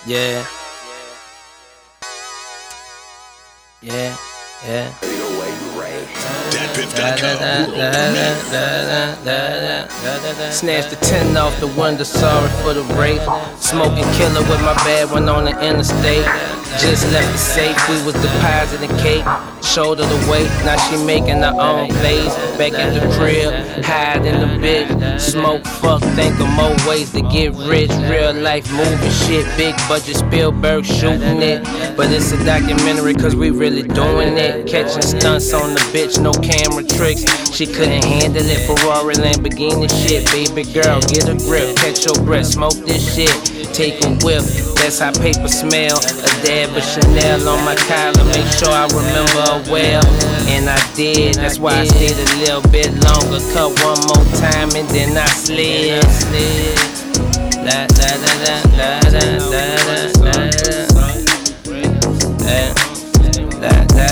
Yeah. Yeah. Yeah. Snatched the 10 off the window, sorry for the rape. Smoking killer with my bad one on the interstate. Just left the safe, we was depositing cake. Shoulder the weight, now she making her own plays. Back at the crib, hide in the bitch. Smoke, fuck, think of more ways to get rich. Real life movie shit, big budget Spielberg shooting it. But it's a documentary cause we really doing it. Catching stunts on the bitch, no camera tricks. She couldn't handle it, Ferrari, Lamborghini shit. Baby girl, get a grip, catch your breath, smoke this shit. Take a whiff, that's how paper smell. A dab of Chanel on my collar, make sure I remember her well. And I did, that's why I stayed a little bit longer. Cut one more time and then I slid. La la la la la la la la la la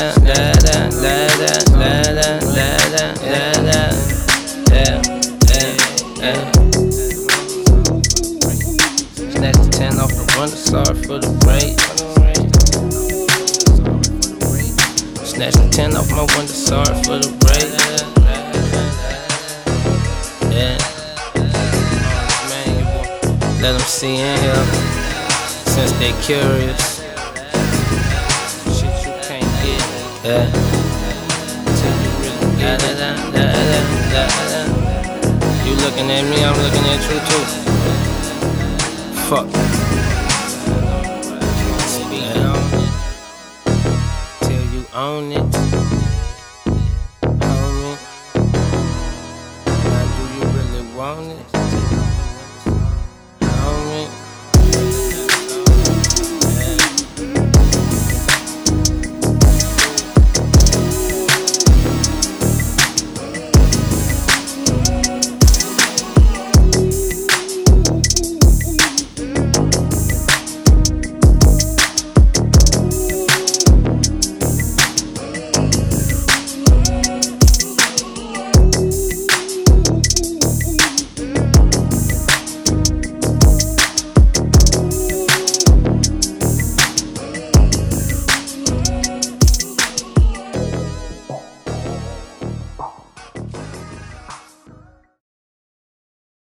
la. Snatch the 10 off the window, sorry for the rape. Snatch the 10 off my window, sorry for the rape. Yeah. Let them see in here, since they curious. Shit you can't get, yeah. Till you really get it. You looking at me, I'm looking at you too. Fuck. Speak on it till you own it. Homie, now do you really want it?